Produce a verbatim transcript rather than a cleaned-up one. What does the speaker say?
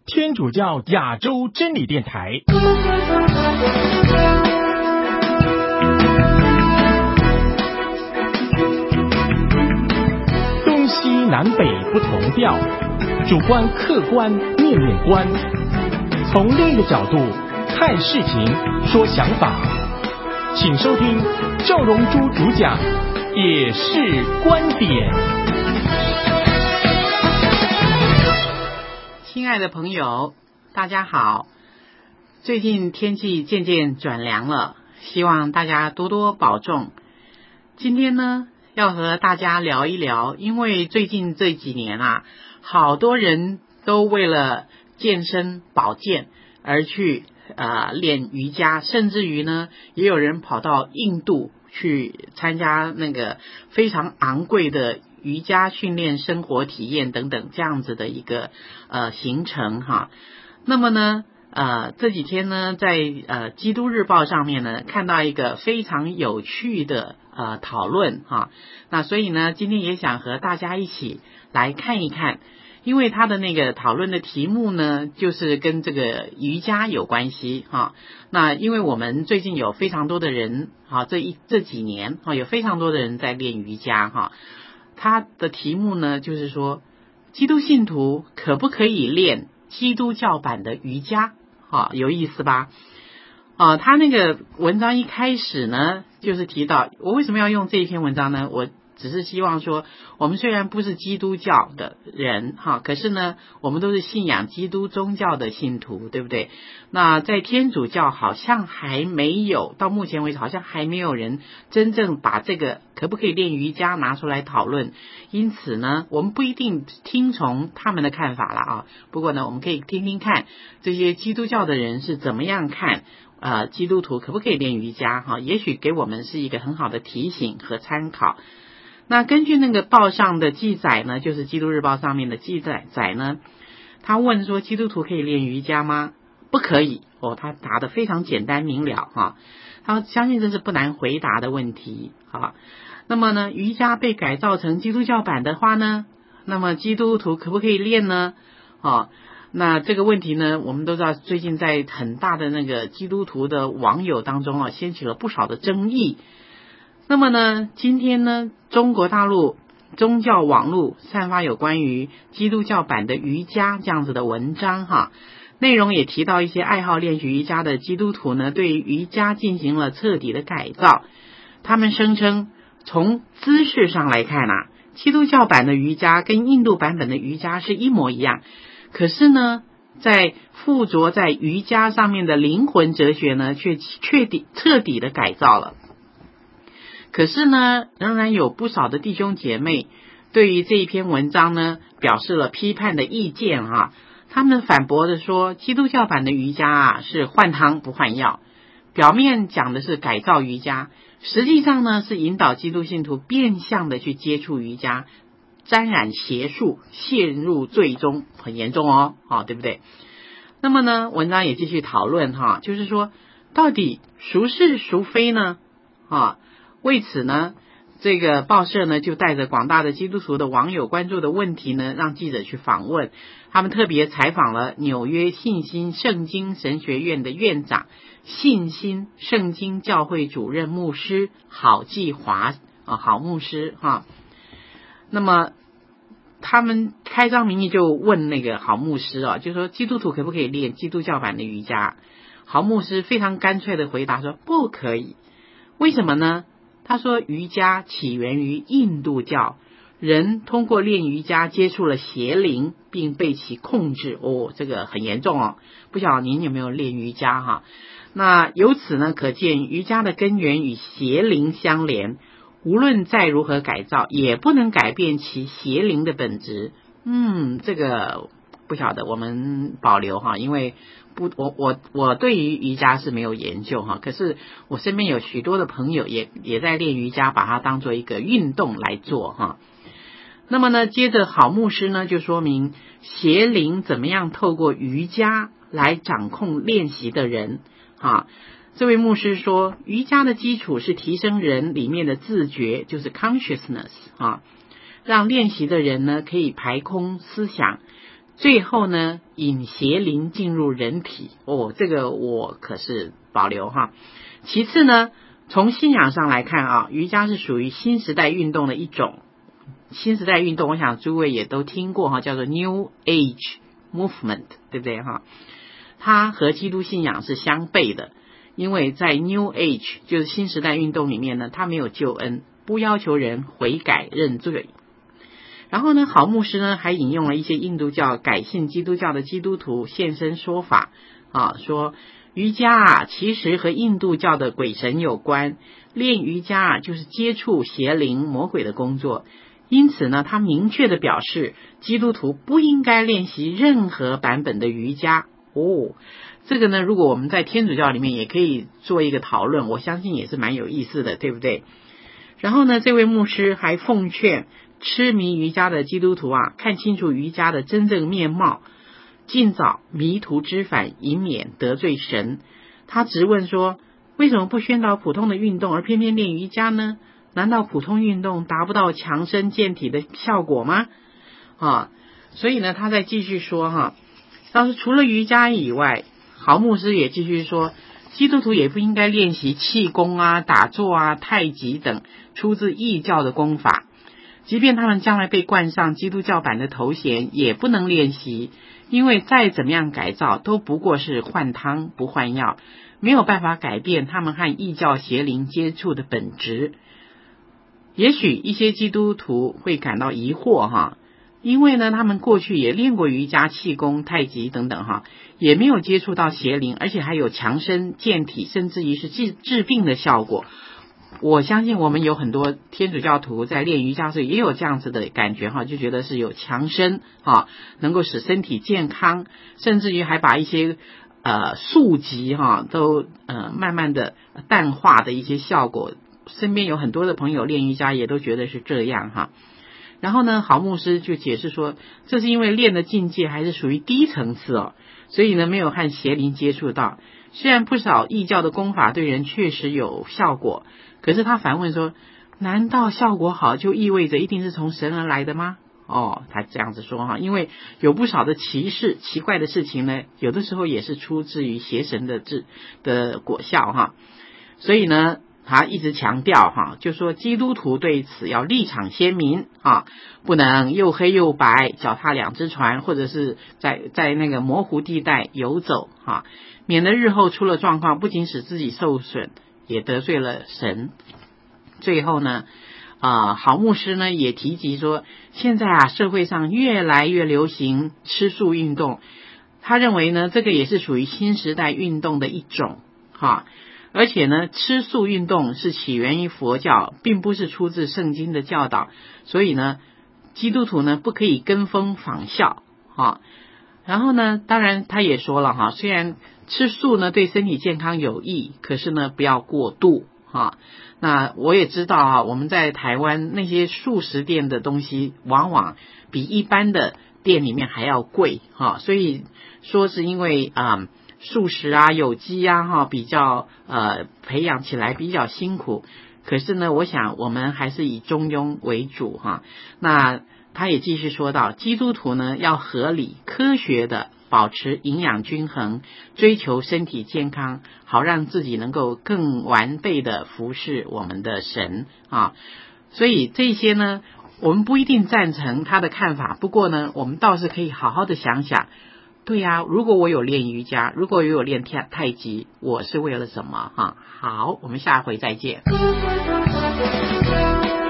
天主教亚洲真理电台。东西南北不同调，主观客观面面观，从另一个角度看事情说想法。请收听赵荣珠主讲也是观点。 亲爱的朋友，大家好。最近天气渐渐转凉了，希望大家多多保重。今天呢，要和大家聊一聊，因为最近这几年啊，好多人都为了健身保健而去呃练瑜伽，甚至于呢，也有人跑到印度去参加那个非常昂贵的瑜伽训练生活体验等等这样子的一个呃行程哈。那么呢呃这几天呢，在呃基督日报上面呢看到一个非常有趣的呃讨论哈。那所以呢，今天也想和大家一起来看一看，因为他的那个讨论的题目呢，就是跟这个瑜伽有关系哈。那因为我们最近有非常多的人哈，这一这几年哈，有非常多的人在练瑜伽哈。他的题目呢，就是说，基督信徒可不可以练基督教版的瑜伽？哈，有意思吧？啊，他那个文章一开始呢，就是提到我为什么要用这一篇文章呢？我只是希望说，我们虽然不是基督教的人哈，可是呢，我们都是信仰基督宗教的信徒，对不对？那在天主教好像还没有，到目前为止好像还没有人真正把这个可不可以练瑜伽拿出来讨论，因此呢，我们不一定听从他们的看法了啊。不过呢，我们可以听听看这些基督教的人是怎么样看呃基督徒可不可以练瑜伽哈，也许给我们是一个很好的提醒和参考。那根据那个报上的记载呢，就是基督日报上面的记载载呢，他问说基督徒可以练瑜伽吗？不可以哦，他答得非常简单明了哈。他相信这是不难回答的问题哈。那么呢，瑜伽被改造成基督教版的话呢，那么基督徒可不可以练呢？哦，那这个问题呢，我们都知道最近在很大的那个基督徒的网友当中啊，掀起了不少的争议。那么呢，今天呢，中国大陆宗教网络散发有关于基督教版的瑜伽这样子的文章哈，内容也提到一些爱好练习瑜伽的基督徒呢，对瑜伽进行了彻底的改造。他们声称，从姿势上来看啊，基督教版的瑜伽跟印度版本的瑜伽是一模一样，可是呢，在附着在瑜伽上面的灵魂哲学呢，却确底彻底的改造了。可是呢，仍然有不少的弟兄姐妹对于这一篇文章呢，表示了批判的意见啊。他们反驳的说，基督教版的瑜伽啊是换汤不换药，表面讲的是改造瑜伽，实际上呢是引导基督信徒变相的去接触瑜伽，沾染邪术，陷入罪中，很严重哦，啊，对不对？那么呢，文章也继续讨论哈，就是说到底孰是孰非呢？啊。为此呢，这个报社呢就带着广大的基督徒的网友关注的问题呢，让记者去访问。他们特别采访了纽约信心圣经神学院的院长、信心圣经教会主任牧师郝继华啊，郝牧师哈。那么他们开宗明义就问那个郝牧师啊，就说基督徒可不可以练基督教版的瑜伽？郝牧师非常干脆的回答说不可以。为什么呢？他说瑜伽起源于印度教，人通过练瑜伽接触了邪灵，并被其控制。哦，这个很严重哦，不晓得您有没有练瑜伽哈？那由此呢，可见瑜伽的根源与邪灵相连，无论再如何改造，也不能改变其邪灵的本质。嗯，这个不晓得，我们保留哈，因为不，我我我对于瑜伽是没有研究哈，可是我身边有许多的朋友也也在练瑜伽，把它当做一个运动来做哈。那么呢，接着郝牧师呢就说明邪灵怎么样透过瑜伽来掌控练习的人啊。这位牧师说，瑜伽的基础是提升人里面的自觉，就是 consciousness 啊，让练习的人呢可以排空思想， 最后呢，引邪灵进入人体。哦，这个我可是保留哈。其次呢，从信仰上来看啊，瑜伽是属于新时代运动的一种。新时代运动，我想诸位也都听过哈，叫做 New Age Movement， 对不对哈？它和基督信仰是相悖的，因为在 New Age 就是新时代运动里面呢，它没有救恩，不要求人悔改认罪。然后呢，郝牧师呢还引用了一些印度教改信基督教的基督徒现身说法啊，说瑜伽啊其实和印度教的鬼神有关，练瑜伽啊就是接触邪灵魔鬼的工作。因此呢，他明确的表示基督徒不应该练习任何版本的瑜伽。哦，这个呢，如果我们在天主教里面也可以做一个讨论，我相信也是蛮有意思的，对不对？然后呢，这位牧师还奉劝痴迷瑜伽的基督徒啊，看清楚瑜伽的真正面貌，尽早迷途知返，以免得罪神。他直问说，为什么不宣导普通的运动，而偏偏练瑜伽呢？难道普通运动达不到强身健体的效果吗？啊，所以呢，他再继续说哈，倒是除了瑜伽以外，郝牧师也继续说，基督徒也不应该练习气功啊、打坐啊、太极等出自异教的功法，即便他们将来被冠上基督教版的头衔，也不能练习，因为再怎么样改造都不过是换汤不换药，没有办法改变他们和异教邪灵接触的本质。也许一些基督徒会感到疑惑哈，因为呢，他们过去也练过瑜伽、气功、太极等等哈，也没有接触到邪灵，而且还有强身健体，甚至于是治治病的效果。我相信我们有很多天主教徒在练瑜伽时也有这样子的感觉哈，就觉得是有强身哈，能够使身体健康，甚至于还把一些呃宿疾哈都呃慢慢的淡化的一些效果。身边有很多的朋友练瑜伽也都觉得是这样哈。然后呢，郝牧师就解释说，这是因为练的境界还是属于低层次哦，所以呢没有和邪灵接触到。虽然不少异教的功法对人确实有效果，可是他反问说，难道效果好就意味着一定是从神而来的吗？哦，他这样子说哈，因为有不少的奇事奇怪的事情呢，有的时候也是出自于邪神的治的果效哈。所以呢，他一直强调哈，就说基督徒对此要立场鲜明啊，不能又黑又白，脚踏两只船，或者是在在那个模糊地带游走哈，免得日后出了状况，不仅使自己受损，也得罪了神。最后呢，啊、呃，郝牧师呢也提及说，现在啊社会上越来越流行吃素运动，他认为呢这个也是属于新时代运动的一种哈。而且呢，吃素运动是起源于佛教，并不是出自圣经的教导，所以呢，基督徒呢不可以跟风仿效哈。然后呢，当然他也说了哈，虽然吃素呢对身体健康有益，可是呢不要过度哈。那我也知道啊，我们在台湾那些素食店的东西，往往比一般的店里面还要贵哈，所以说是因为啊。嗯素食啊有机啊哈比较呃培养起来比较辛苦，可是呢我想我们还是以中庸为主哈。那他也继续说到，基督徒呢要合理科学的保持营养均衡，追求身体健康，好让自己能够更完备的服侍我们的神啊。所以这些呢我们不一定赞成他的看法，不过呢我们倒是可以好好的想想，对呀、啊，如果我有练瑜伽，如果我有练太太极，我是为了什么哈？好，我们下回再见。